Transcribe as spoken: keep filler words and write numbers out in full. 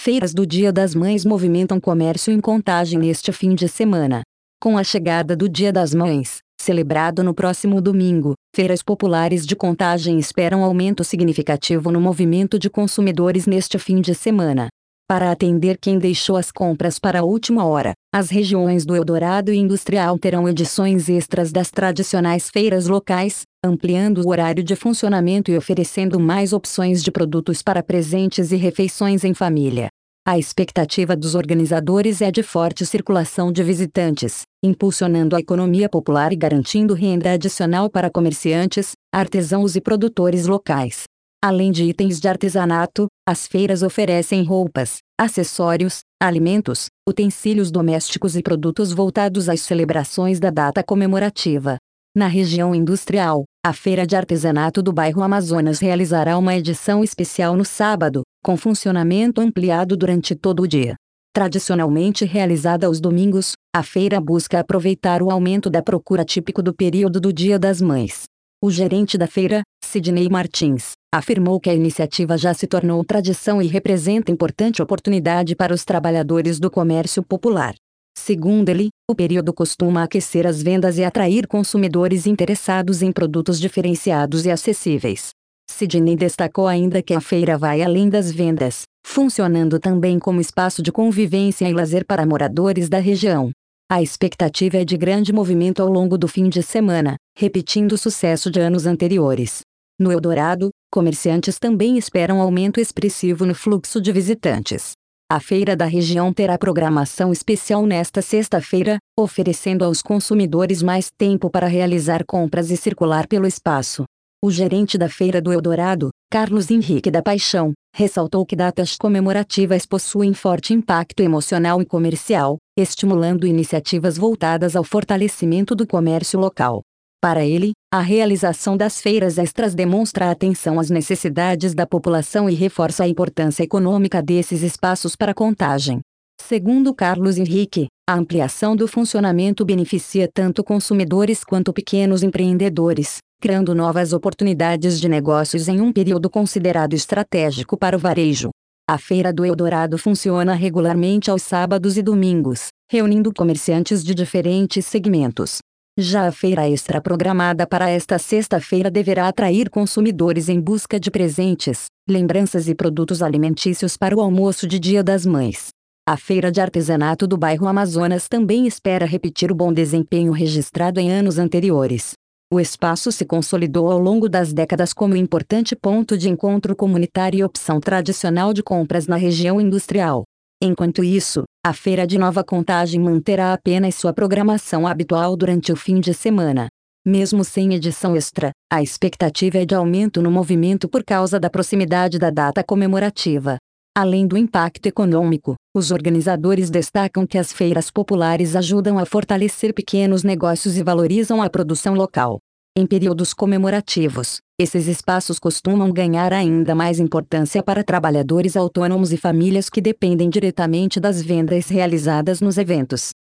Feiras do Dia das Mães movimentam comércio em Contagem neste fim de semana. Com a chegada do Dia das Mães, celebrado no próximo domingo, feiras populares de Contagem esperam aumento significativo no movimento de consumidores neste fim de semana. Para atender quem deixou as compras para a última hora, as regiões do Eldorado e Industrial terão edições extras das tradicionais feiras locais, ampliando o horário de funcionamento e oferecendo mais opções de produtos para presentes e refeições em família. A expectativa dos organizadores é de forte circulação de visitantes, impulsionando a economia popular e garantindo renda adicional para comerciantes, artesãos e produtores locais. Além de itens de artesanato, as feiras oferecem roupas, acessórios, alimentos, utensílios domésticos e produtos voltados às celebrações da data comemorativa. Na região industrial, a Feira de Artesanato do bairro Amazonas realizará uma edição especial no sábado, com funcionamento ampliado durante todo o dia. Tradicionalmente realizada aos domingos, a feira busca aproveitar o aumento da procura típico do período do Dia das Mães. O gerente da feira, Sidney Martins, afirmou que a iniciativa já se tornou tradição e representa importante oportunidade para os trabalhadores do comércio popular. Segundo ele, o período costuma aquecer as vendas e atrair consumidores interessados em produtos diferenciados e acessíveis. Sidney destacou ainda que a feira vai além das vendas, funcionando também como espaço de convivência e lazer para moradores da região. A expectativa é de grande movimento ao longo do fim de semana, repetindo o sucesso de anos anteriores. No Eldorado, comerciantes também esperam aumento expressivo no fluxo de visitantes. A feira da região terá programação especial nesta sexta-feira, oferecendo aos consumidores mais tempo para realizar compras e circular pelo espaço. O gerente da Feira do Eldorado, Carlos Henrique da Paixão, ressaltou que datas comemorativas possuem forte impacto emocional e comercial, estimulando iniciativas voltadas ao fortalecimento do comércio local. Para ele, a realização das feiras extras demonstra atenção às necessidades da população e reforça a importância econômica desses espaços para a Contagem. Segundo Carlos Henrique, a ampliação do funcionamento beneficia tanto consumidores quanto pequenos empreendedores, criando novas oportunidades de negócios em um período considerado estratégico para o varejo. A Feira do Eldorado funciona regularmente aos sábados e domingos, reunindo comerciantes de diferentes segmentos. Já a feira extra programada para esta sexta-feira deverá atrair consumidores em busca de presentes, lembranças e produtos alimentícios para o almoço de Dia das Mães. A Feira de Artesanato do bairro Amazonas também espera repetir o bom desempenho registrado em anos anteriores. O espaço se consolidou ao longo das décadas como importante ponto de encontro comunitário e opção tradicional de compras na região industrial. Enquanto isso, a Feira de Nova Contagem manterá apenas sua programação habitual durante o fim de semana. Mesmo sem edição extra, a expectativa é de aumento no movimento por causa da proximidade da data comemorativa. Além do impacto econômico, os organizadores destacam que as feiras populares ajudam a fortalecer pequenos negócios e valorizam a produção local. Em períodos comemorativos, esses espaços costumam ganhar ainda mais importância para trabalhadores autônomos e famílias que dependem diretamente das vendas realizadas nos eventos.